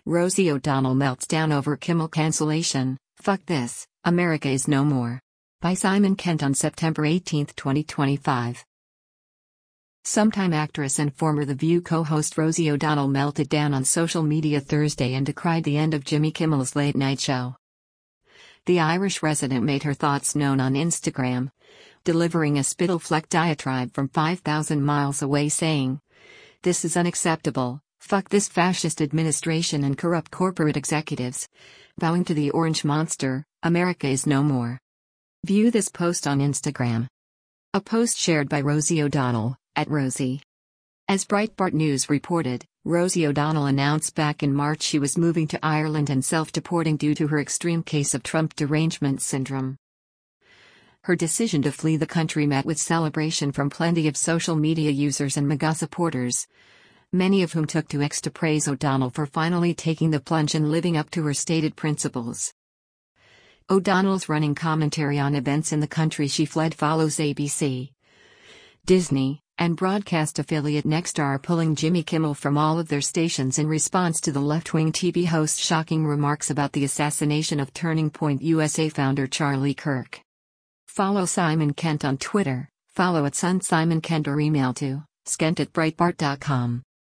Rosie O'Donnell melts down over Kimmel cancellation. Fuck this, America is no more. By Simon Kent on September 18, 2025. Sometime actress and former The View co-host Rosie O'Donnell melted down on social media Thursday and decried the end of Jimmy Kimmel's late night show. The Irish resident made her thoughts known on Instagram, delivering a spittle-flecked diatribe from 5,000 miles away saying, "This is unacceptable, fuck this fascist administration and corrupt corporate executives. Bowing to the orange monster, America is no more." View this post on Instagram. A post shared by Rosie O'Donnell, @Rosie. As Breitbart News reported, Rosie O'Donnell announced back in March she was moving to Ireland and self-deporting due to her extreme case of Trump derangement syndrome. Her decision to flee the country met with celebration from plenty of social media users and MAGA supporters, many of whom took to X to praise O'Donnell for finally taking the plunge and living up to her stated principles. O'Donnell's running commentary on events in the country she fled follows ABC, Disney, and broadcast affiliate Nexstar pulling Jimmy Kimmel from all of their stations in response to the left-wing TV host's shocking remarks about the assassination of Turning Point USA founder Charlie Kirk. Follow Simon Kent on Twitter, follow @SunSimonKent or email to skent@breitbart.com.